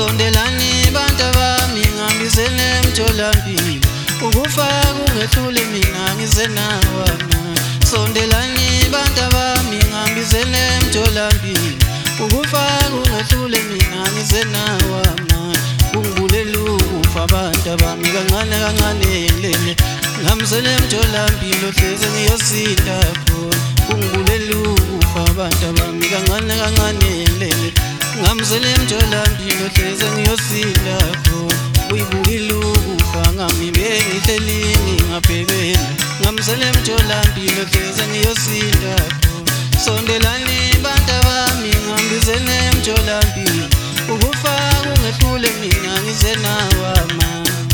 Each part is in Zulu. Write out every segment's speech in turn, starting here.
sondelani bantu bami ngihambiseni emtholampilo ukufa kungehlule mina ngizenawama sondelani bantu bami ngihambiseni emtholampilo ukufa kungehlule mina ngizenawama kungibulela ukufa abantu bami kancane kancane lele ngihambiseni emtholampilo hleze ngiyosinda khona kungibulela ukufa abantu bami kancane kancane lele ngihambiseni emtholampilo hleze ngiyosinda khona uyibukile ukufa ngami bengihleli ngingabhekene ngihambiseni emtholampilo hleze ngiyosinda khona sondelani bantu bami ngihambiseni emtholampilo ukufa kungehlule mina ngizenawama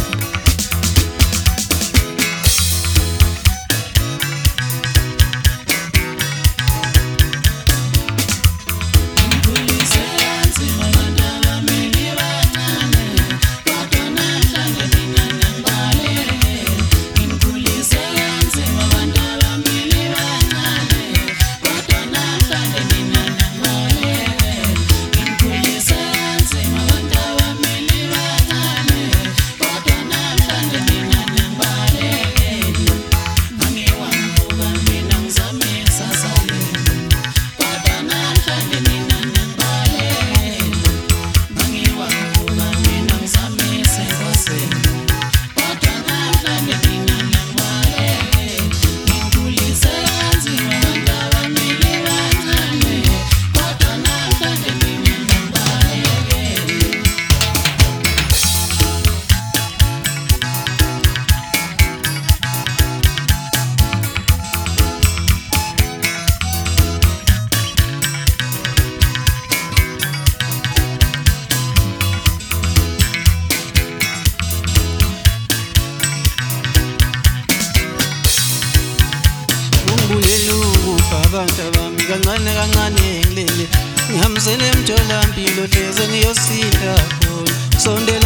abantu bami kancane kancane ngilele ngihambiseni emtholampilo hleze ngiyosinda khona